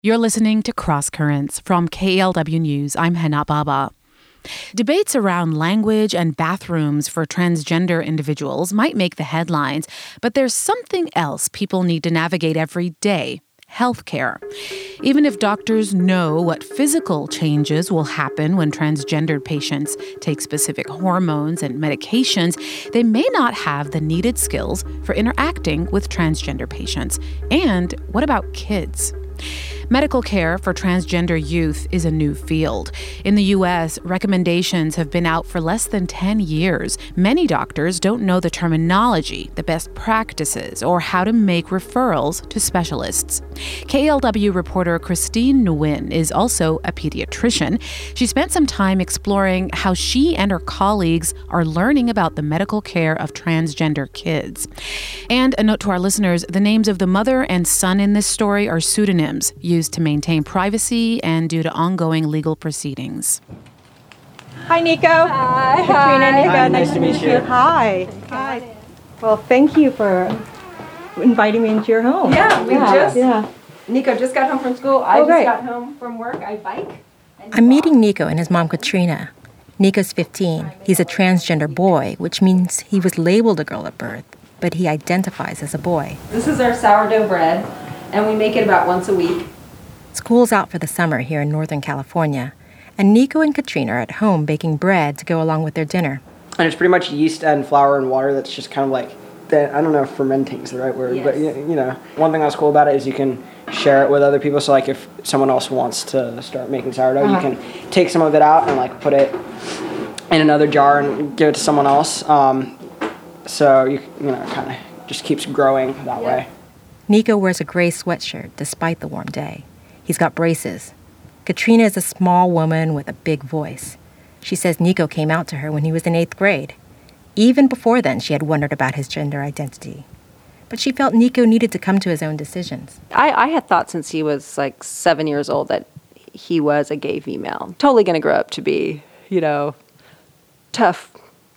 You're listening to Cross Currents from KALW News. I'm Hena Baba. Debates around language and bathrooms for transgender individuals might make the headlines, but there's something else people need to navigate every day: healthcare. Even if doctors know what physical changes will happen when transgendered patients take specific hormones and medications, they may not have the needed skills for interacting with transgender patients. And what about kids? Medical care for transgender youth is a new field. In the U.S., recommendations have been out for less than 10 years. Many doctors don't know the terminology, the best practices, or how to make referrals to specialists. KALW reporter Christine Nguyen is also a pediatrician. She spent some time exploring how she and her colleagues are learning about the medical care of transgender kids. And a note to our listeners, the names of the mother and son in this story are pseudonyms used to maintain privacy and due to ongoing legal proceedings. Hi, Nico. Hi. Katrina, Nico. Hi, nice to meet you. Hi. Hi. Well, thank you for inviting me into your home. Nico just got home from school. I just got home from work. I bike. I'm meeting Nico and his mom, Katrina. Nico's 15. He's a transgender boy, which means he was labeled a girl at birth, but he identifies as a boy. This is our sourdough bread, and we make it about once a week. School's out for the summer here in Northern California, and Nico and Katrina are at home baking bread to go along with their dinner. And it's pretty much yeast and flour and water that's just kind of like, I don't know if fermenting is the right word, but you know, one thing that's cool about it is you can share it with other people. So like if someone else wants to start making sourdough, you can take some of it out and like put it in another jar and give it to someone else. So you know, kind of just keeps growing that way. Nico wears a gray sweatshirt despite the warm day. He's got braces. Katrina is a small woman with a big voice. She says Nico came out to her when he was in 8th grade. Even before then, she had wondered about his gender identity. But she felt Nico needed to come to his own decisions. I had thought since he was like 7 years old that he was a gay female. Totally going to grow up to be, you know, tough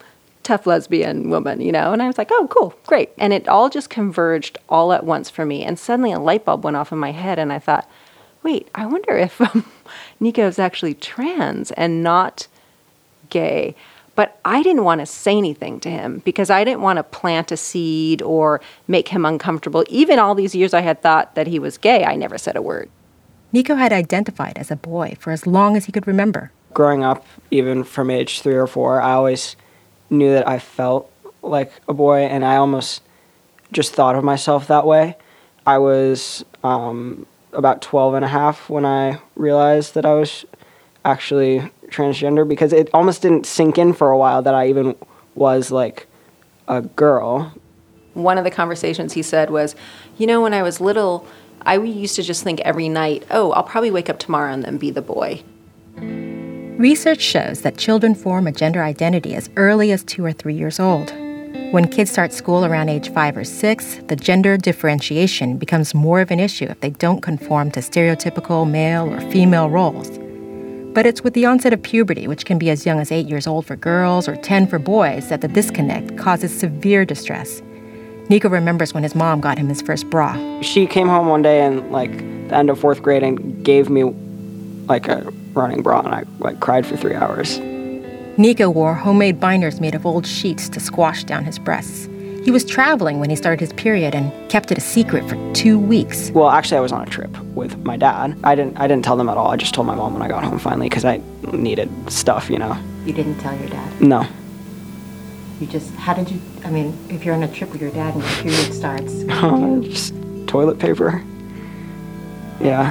lesbian woman, you know? And I was like, oh, cool, great. And it all just converged all at once for me. And suddenly a light bulb went off in my head and I thought, wait, I wonder if Nico is actually trans and not gay. But I didn't want to say anything to him because I didn't want to plant a seed or make him uncomfortable. Even all these years I had thought that he was gay, I never said a word. Nico had identified as a boy for as long as he could remember. Growing up, even from age 3 or 4, I always knew that I felt like a boy, and I almost just thought of myself that way. I was about 12 and a half when I realized that I was actually transgender, because it almost didn't sink in for a while that I even was like a girl. One of the conversations he said was, you know, when I was little, I used to just think every night, oh, I'll probably wake up tomorrow and then be the boy. Research shows that children form a gender identity as early as 2 or 3 years old. When kids start school around age 5 or 6, the gender differentiation becomes more of an issue if they don't conform to stereotypical male or female roles. But it's with the onset of puberty, which can be as young as 8 years old for girls or 10 for boys, that the disconnect causes severe distress. Nico remembers when his mom got him his first bra. She came home one day in like the end of 4th grade and gave me like a running bra, and I like cried for 3 hours. Nico wore homemade binders made of old sheets to squash down his breasts. He was traveling when he started his period and kept it a secret for 2 weeks. Well, actually, I was on a trip with my dad. I didn't tell them at all. I just told my mom when I got home finally because I needed stuff, you know. You didn't tell your dad? No. You just, how did you, I mean, if you're on a trip with your dad and your period starts, just toilet paper. Yeah,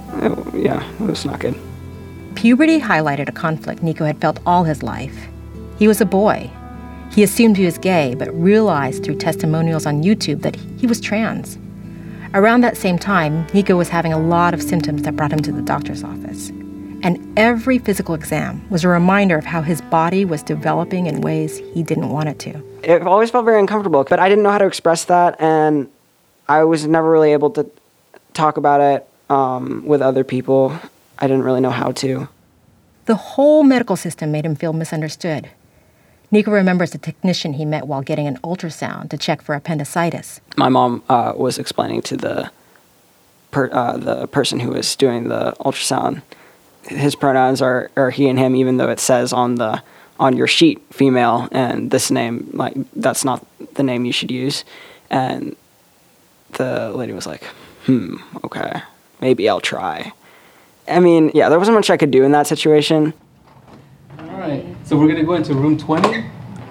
it was not good. Puberty highlighted a conflict Nico had felt all his life. He was a boy. He assumed he was gay, but realized through testimonials on YouTube that he was trans. Around that same time, Nico was having a lot of symptoms that brought him to the doctor's office. And every physical exam was a reminder of how his body was developing in ways he didn't want it to. It always felt very uncomfortable, but I didn't know how to express that, and I was never really able to talk about it with other people. I didn't really know how to. The whole medical system made him feel misunderstood. Nico remembers the technician he met while getting an ultrasound to check for appendicitis. My mom was explaining to the the person who was doing the ultrasound, his pronouns are he and him, even though it says on your sheet female, and this name, like, that's not the name you should use. And the lady was like, okay, maybe I'll try. I mean, yeah, there wasn't much I could do in that situation. All right, so we're gonna go into room 20.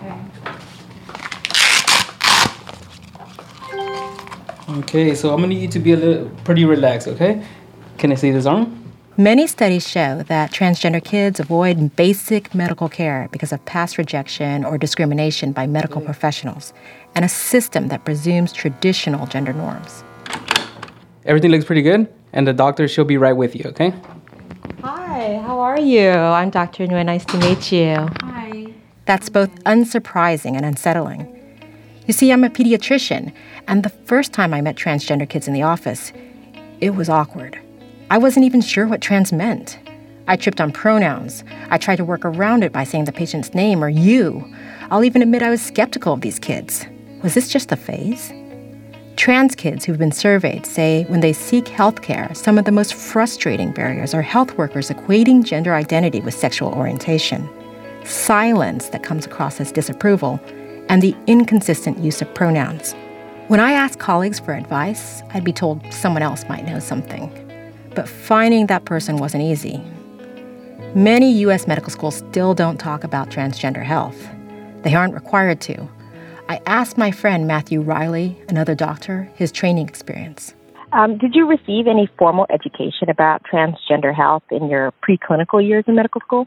Okay, so I'm gonna need you to be pretty relaxed, okay? Can I see this arm? Many studies show that transgender kids avoid basic medical care because of past rejection or discrimination by medical professionals and a system that presumes traditional gender norms. Everything looks pretty good, and the doctor, she'll be right with you, okay? Hi, how are you? I'm Dr. Nguyen. Nice to meet you. Hi. That's both unsurprising and unsettling. You see, I'm a pediatrician, and the first time I met transgender kids in the office, it was awkward. I wasn't even sure what trans meant. I tripped on pronouns. I tried to work around it by saying the patient's name or you. I'll even admit I was skeptical of these kids. Was this just a phase? Trans kids who've been surveyed say when they seek health care, some of the most frustrating barriers are health workers equating gender identity with sexual orientation, silence that comes across as disapproval, and the inconsistent use of pronouns. When I asked colleagues for advice, I'd be told someone else might know something. But finding that person wasn't easy. Many U.S. medical schools still don't talk about transgender health. They aren't required to. I asked my friend Matthew Riley, another doctor, his training experience. Did you receive any formal education about transgender health in your preclinical years in medical school?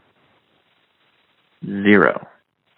Zero.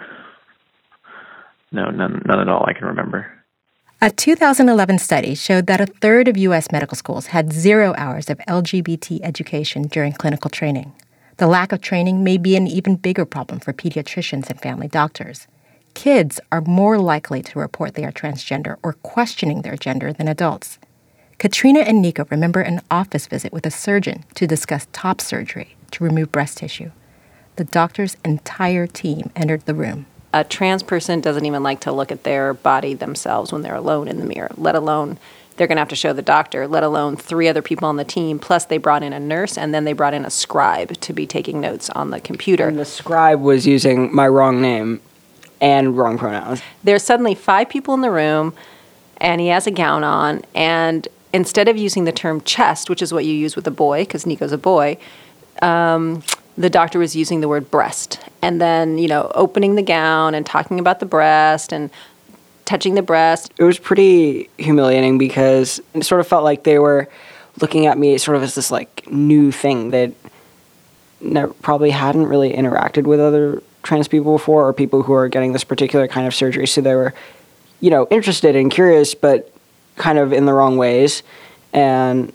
No, none at all I can remember. A 2011 study showed that a third of U.S. medical schools had 0 hours of LGBT education during clinical training. The lack of training may be an even bigger problem for pediatricians and family doctors. Kids are more likely to report they are transgender or questioning their gender than adults. Katrina and Nico remember an office visit with a surgeon to discuss top surgery to remove breast tissue. The doctor's entire team entered the room. A trans person doesn't even like to look at their body themselves when they're alone in the mirror, let alone they're going to have to show the doctor, let alone 3 other people on the team. Plus, they brought in a nurse, and then they brought in a scribe to be taking notes on the computer. And the scribe was using my wrong name and wrong pronouns. There's suddenly 5 people in the room, and he has a gown on, and instead of using the term chest, which is what you use with a boy, because Nico's a boy, the doctor was using the word breast, and then, opening the gown and talking about the breast and touching the breast. It was pretty humiliating because it sort of felt like they were looking at me sort of as this like new thing that probably hadn't really interacted with other trans people before, or people who are getting this particular kind of surgery. So they were, interested and curious, but kind of in the wrong ways. And,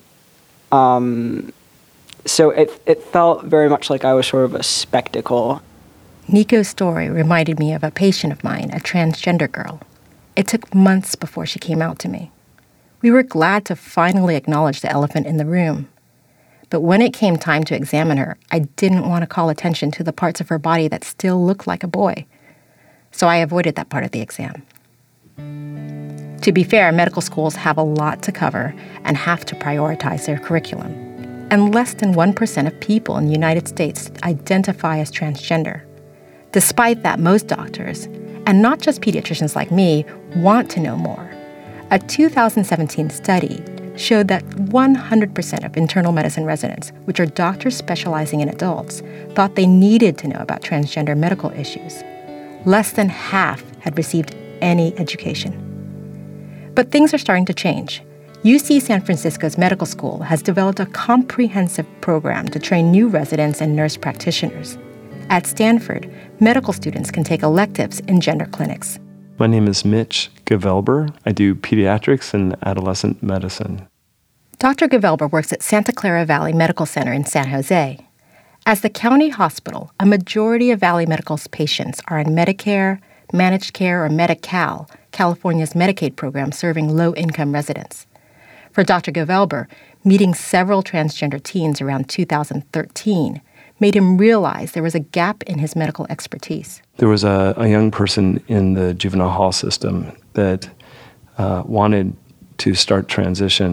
so it felt very much like I was sort of a spectacle. Nico's story reminded me of a patient of mine, a transgender girl. It took months before she came out to me. We were glad to finally acknowledge the elephant in the room. But when it came time to examine her, I didn't want to call attention to the parts of her body that still looked like a boy. So I avoided that part of the exam. To be fair, medical schools have a lot to cover and have to prioritize their curriculum. And less than 1% of people in the United States identify as transgender. Despite that, most doctors, and not just pediatricians like me, want to know more. A 2017 study showed that 100% of internal medicine residents, which are doctors specializing in adults, thought they needed to know about transgender medical issues. Less than half had received any education. But things are starting to change. UC San Francisco's medical school has developed a comprehensive program to train new residents and nurse practitioners. At Stanford, medical students can take electives in gender clinics. My name is Mitch Gavelber. I do pediatrics and adolescent medicine. Dr. Gavelber works at Santa Clara Valley Medical Center in San Jose. As the county hospital, a majority of Valley Medical's patients are on Medicare, Managed Care, or Medi-Cal, California's Medicaid program serving low-income residents. For Dr. Gavelber, meeting several transgender teens around 2013 made him realize there was a gap in his medical expertise. There was a young person in the juvenile hall system that wanted to start transition,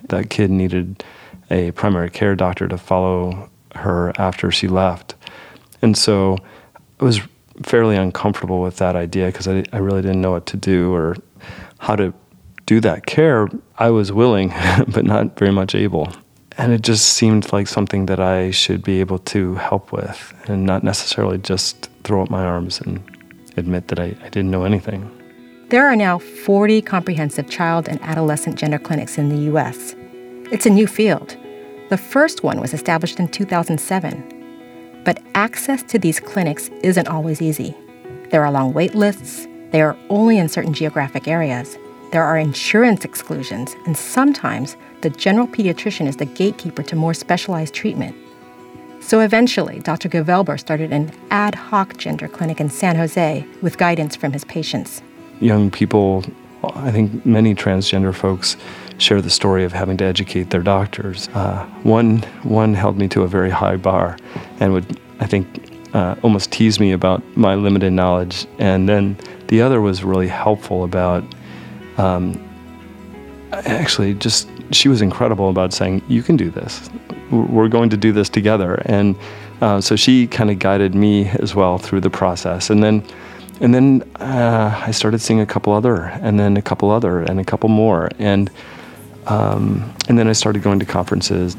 that kid needed a primary care doctor to follow her after she left. And so I was fairly uncomfortable with that idea because I really didn't know what to do or how to do that care. I was willing, but not very much able. And it just seemed like something that I should be able to help with and not necessarily just throw up my arms and admit that I didn't know anything. There are now 40 comprehensive child and adolescent gender clinics in the U.S. It's a new field. The first one was established in 2007. But access to these clinics isn't always easy. There are long wait lists. They are only in certain geographic areas. There are insurance exclusions, and sometimes the general pediatrician is the gatekeeper to more specialized treatment. So eventually, Dr. Gevelber started an ad hoc gender clinic in San Jose with guidance from his patients. Young people, I think many transgender folks, share the story of having to educate their doctors. One held me to a very high bar and would, I think, almost tease me about my limited knowledge. And then the other was really helpful about, she was incredible about saying, you can do this. We're going to do this together. And so she kind of guided me as well through the process. And then I started seeing a couple other, and then a couple other, and a couple more. And then I started going to conferences.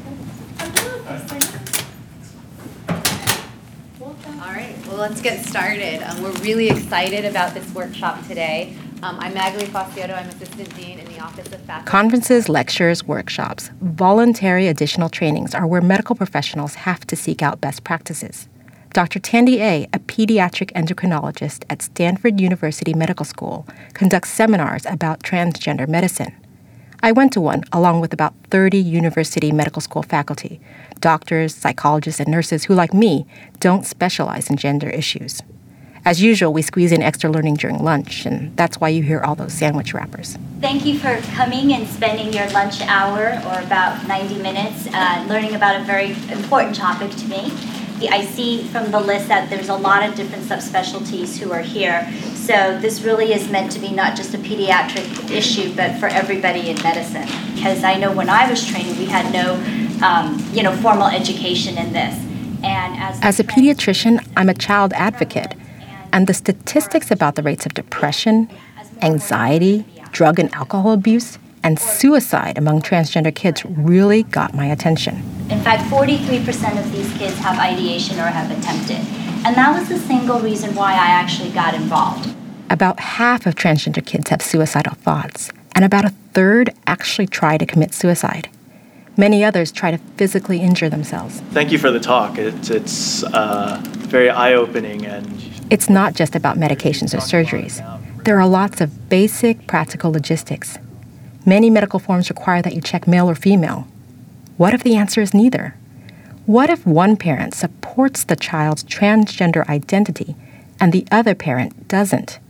All right, well, let's get started. We're really excited about this workshop today. I'm Magali Fasciotto. I'm Assistant Dean in the Office of Faculty. Conferences, lectures, workshops, voluntary additional trainings are where medical professionals have to seek out best practices. Dr. Tandy A., a pediatric endocrinologist at Stanford University Medical School, conducts seminars about transgender medicine. I went to one along with about 30 university medical school faculty, doctors, psychologists, and nurses who, like me, don't specialize in gender issues. As usual, we squeeze in extra learning during lunch, and that's why you hear all those sandwich wrappers. Thank you for coming and spending your lunch hour, or about 90 minutes, learning about a very important topic to me. I see from the list that there's a lot of different subspecialties who are here. So this really is meant to be not just a pediatric issue, but for everybody in medicine. Because I know when I was training, we had no, formal education in this. And as a pediatrician, I'm a child advocate. And the statistics about the rates of depression, anxiety, drug and alcohol abuse, and suicide among transgender kids really got my attention. In fact, 43% of these kids have ideation or have attempted. And that was the single reason why I actually got involved. About half of transgender kids have suicidal thoughts, and about a third actually try to commit suicide. Many others try to physically injure themselves. Thank you for the talk. It's very eye-opening. And it's not just about medications or surgeries. There are lots of basic, practical logistics. Many medical forms require that you check male or female. What if the answer is neither? What if one parent supports the child's transgender identity and the other parent doesn't?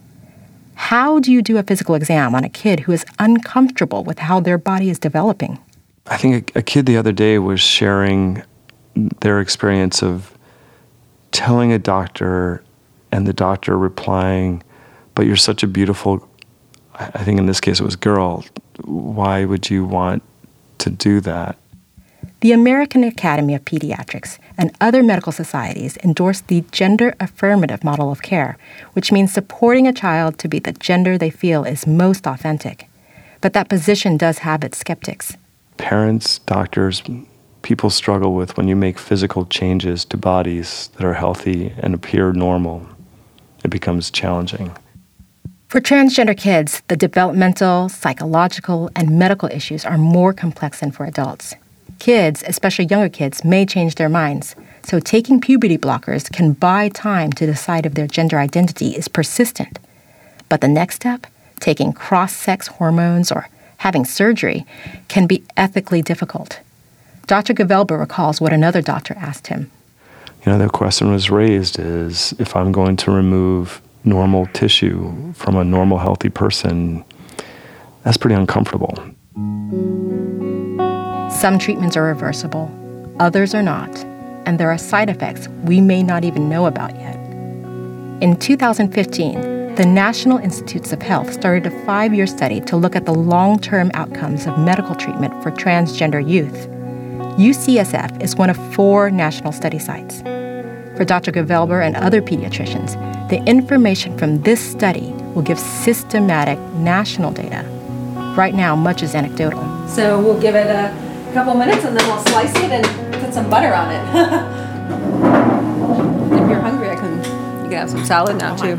How do you do a physical exam on a kid who is uncomfortable with how their body is developing? I think a kid the other day was sharing their experience of telling a doctor and the doctor replying, "But you're such a beautiful," I think in this case it was girl, "why would you want to do that?" The American Academy of Pediatrics and other medical societies endorse the gender-affirmative model of care, which means supporting a child to be the gender they feel is most authentic. But that position does have its skeptics. Parents, doctors, people struggle with when you make physical changes to bodies that are healthy and appear normal. It becomes challenging. For transgender kids, the developmental, psychological, and medical issues are more complex than for adults. Kids, especially younger kids, may change their minds, so taking puberty blockers can buy time to decide if their gender identity is persistent. But the next step, taking cross-sex hormones or having surgery, can be ethically difficult. Dr. Gevelber recalls what another doctor asked him. The question was raised is, if I'm going to remove normal tissue from a normal, healthy person, that's pretty uncomfortable. Some treatments are reversible, others are not, and there are side effects we may not even know about yet. In 2015, the National Institutes of Health started a 5-year study to look at the long-term outcomes of medical treatment for transgender youth. UCSF is one of 4 national study sites. For Dr. Gevelber and other pediatricians, the information from this study will give systematic national data. Right now, much is anecdotal. So we'll give it a couple minutes and then we'll slice it and put some butter on it. If you're hungry, you can have some salad now too.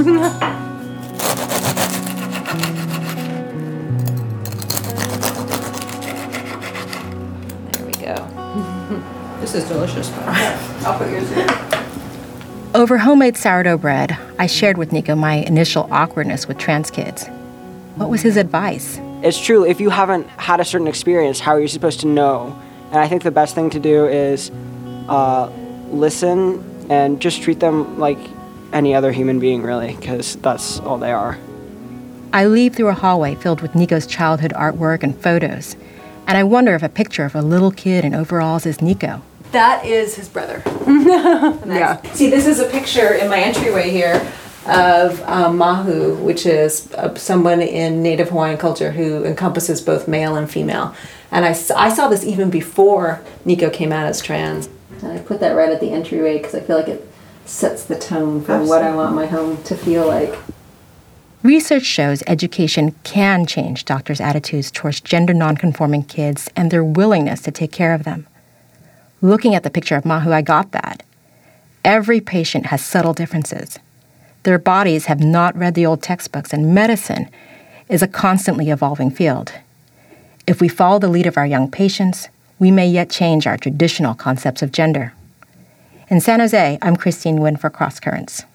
There we go. This is delicious. I'll put yours in. Over homemade sourdough bread, I shared with Nico my initial awkwardness with trans kids. What was his advice? It's true, if you haven't had a certain experience, how are you supposed to know? And I think the best thing to do is listen and just treat them like any other human being, really, because that's all they are. I leave through a hallway filled with Nico's childhood artwork and photos, and I wonder if a picture of a little kid in overalls is Nico. That is his brother. Nice. Yeah. See, this is a picture in my entryway here of Mahu, which is someone in Native Hawaiian culture who encompasses both male and female. And I saw this even before Nico came out as trans. And I put that right at the entryway because I feel like it sets the tone for what I want my home to feel like. Research shows education can change doctors' attitudes towards gender nonconforming kids and their willingness to take care of them. Looking at the picture of Mahu, I got that. Every patient has subtle differences. Their bodies have not read the old textbooks, and medicine is a constantly evolving field. If we follow the lead of our young patients, we may yet change our traditional concepts of gender. In San Jose, I'm Christine Wynn for Cross Currents.